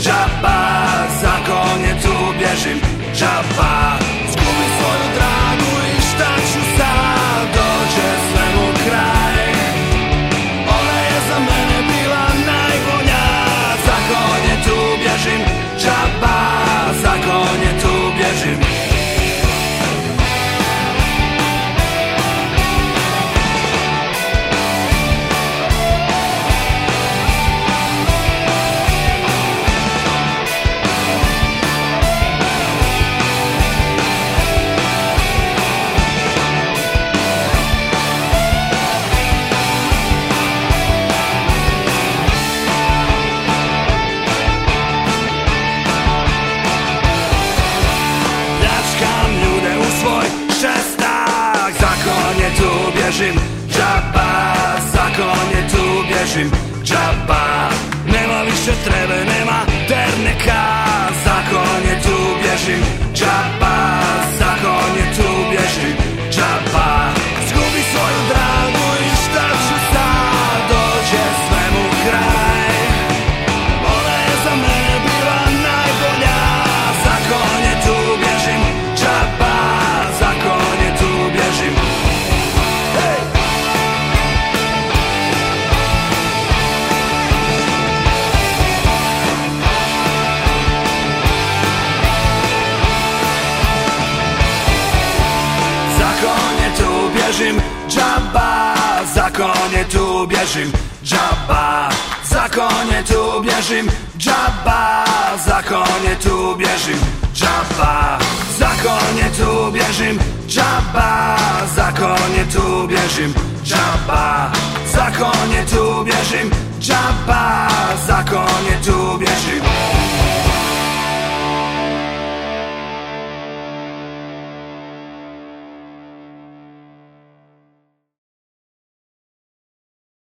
džaba, zakonje tu bježim, džaba. Zgubim svoju dragu i šta ću sad, dođe svemu kraj. Ona je za mene bila najbolja, zakonje tu bježim, džaba, zakonje tu bježim. Bježim, džaba, zakonje tu bježim, džaba. Nema više trebe, nema derneka, zakonje tu bježim, džaba, zakonje tu bježim, džaba. Zgubi svoju dragu i šta ću sad, dođe svemu kraj. Ona je za mene bila najbolja, zakonje tu bježim, džaba, zakonje tu bježim. Bježim, džaba, zakonje tu bježim, džaba, zakonje tu bježim, džaba, zakonje tu bježim, džaba, zakonje tu bježim, džaba, zakonje tu bježim, džaba, zakonje tu bježim, džaba, zakonje tu bježim.